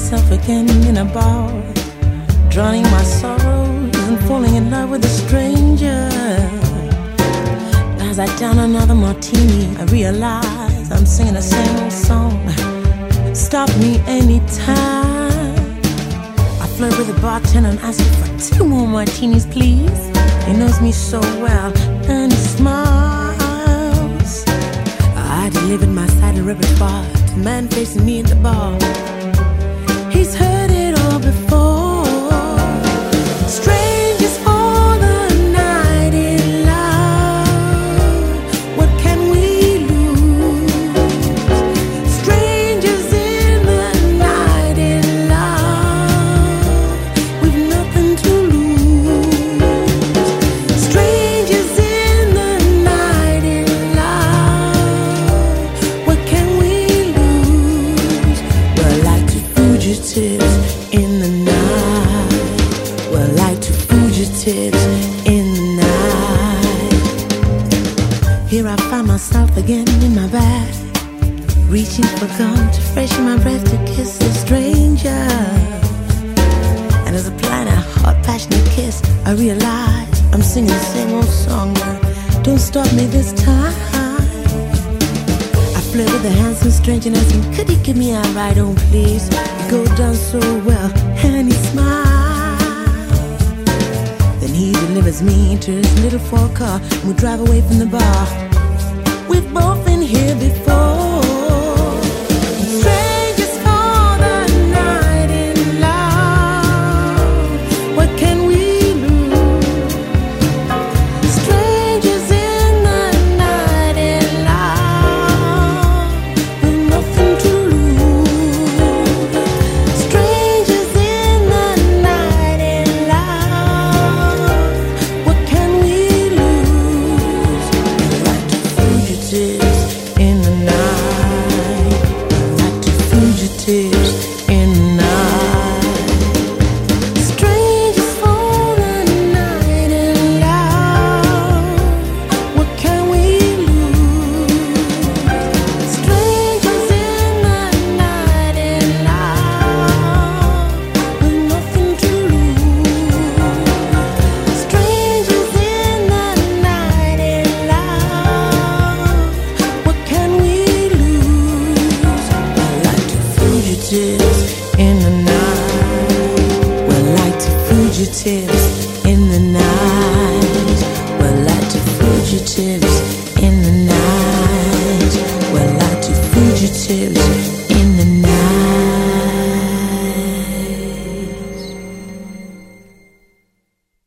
myself again in a bar, drowning my sorrows and falling in love with a stranger. As I down another martini, I realize I'm singing the same old song. Stop me anytime. I flirt with the bartender and ask him for 2 more martinis, please. He knows me so well and he smiles. I delivered my side of repertoire to the man facing me in the bar. He's heard it all before. Strangers for the night in love. What can we lose? Strangers in the night in love. We've nothing to lose. Strangers in the night in love. What can we lose? We're like two fugitives in the night. We're like two fugitives in the night. Here I find myself again in my bag, reaching for gum to freshen my breath to kiss a stranger. And as I plan a hot, passionate kiss, I realize I'm singing the same old song. Don't stop me this time. I flirt with the handsome stranger and ask him, could he give me a ride home, please? He go down so well and he smiles. Then he delivers me to his little Ford car and we drive away from the bar. We've both been here before. Strangers for the night in love. What can we lose? Strangers in the night in love. With nothing to lose. Strangers in the night in love. What can we lose? Like two fugitives in the night. Like two fugitives in the night. Strangers for the night in love. What can we lose? Strangers in the night in love. With nothing to lose. Strangers in the night in love. What can we lose? We're like two fugitives in the night. We're like two fugitives